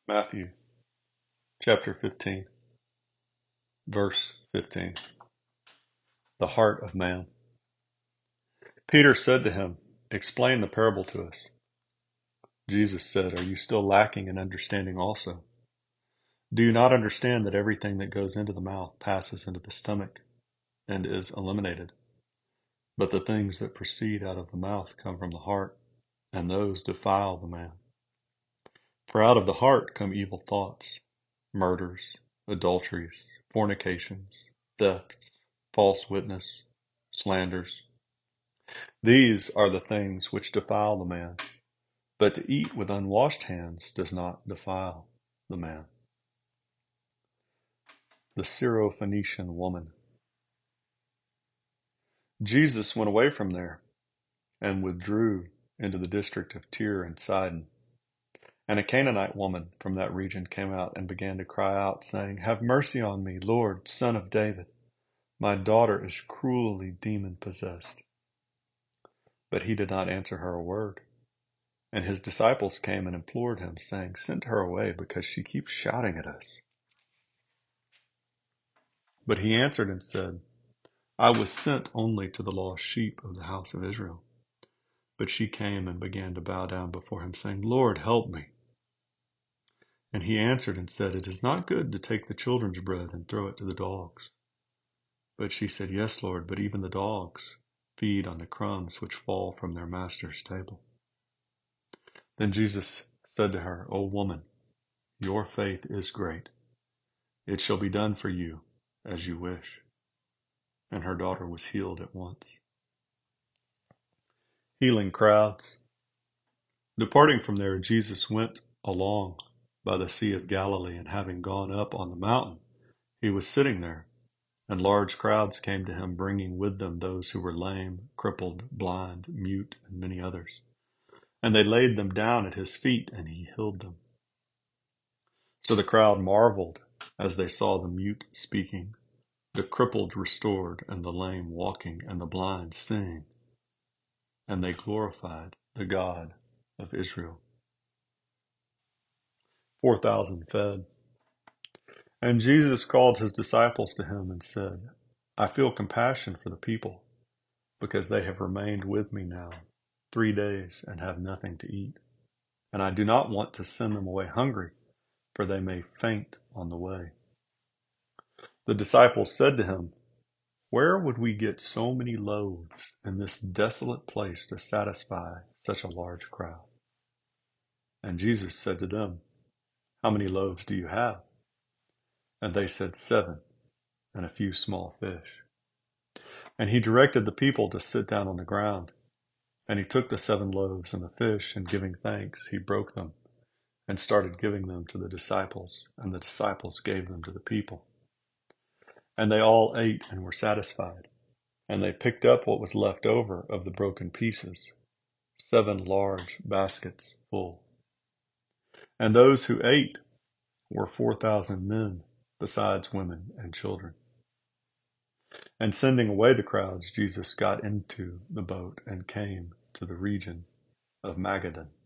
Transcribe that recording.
Matthew chapter 15, verse 15. The heart of man. Peter said to him, "Explain the parable to us." Jesus said, "Are you still lacking in understanding also? Do you not understand that everything that goes into the mouth passes into the stomach and is eliminated? But the things that proceed out of the mouth come from the heart, and those defile the man. For out of the heart come evil thoughts, murders, adulteries, fornications, thefts, false witness, slanders. These are the things which defile the man, but to eat with unwashed hands does not defile the man." The Syrophoenician woman. Jesus went away from there and withdrew into the district of Tyre and Sidon. And a Canaanite woman from that region came out and began to cry out, saying, "Have mercy on me, Lord, Son of David. My daughter is cruelly demon-possessed." But he did not answer her a word. And his disciples came and implored him, saying, "Send her away, because she keeps shouting at us." But he answered and said, "I was sent only to the lost sheep of the house of Israel." But she came and began to bow down before him, saying, "Lord, help me." And he answered and said, "It is not good to take the children's bread and throw it to the dogs." But she said, "Yes, Lord, but even the dogs feed on the crumbs which fall from their master's table." Then Jesus said to her, "O woman, your faith is great. It shall be done for you as you wish." And her daughter was healed at once. Healing crowds. Departing from there, Jesus went along by the Sea of Galilee, and having gone up on the mountain, he was sitting there. And large crowds came to him, bringing with them those who were lame, crippled, blind, mute, and many others. And they laid them down at his feet, and he healed them. So the crowd marveled as they saw the mute speaking, the crippled restored, and the lame walking, and the blind seeing. And they glorified the God of Israel. 4,000 fed. And Jesus called his disciples to him and said, "I feel compassion for the people, because they have remained with me now 3 days and have nothing to eat. And I do not want to send them away hungry, for they may faint on the way." The disciples said to him, "Where would we get so many loaves in this desolate place to satisfy such a large crowd?" And Jesus said to them, "How many loaves do you have?" And they said, 7, and a few small fish. And he directed the people to sit down on the ground. And he took the 7 loaves and the fish, and giving thanks, he broke them and started giving them to the disciples, and the disciples gave them to the people. And they all ate and were satisfied. And they picked up what was left over of the broken pieces, 7 large baskets full. And those who ate were 4,000 men, besides women and children. And sending away the crowds, Jesus got into the boat and came to the region of Magadan.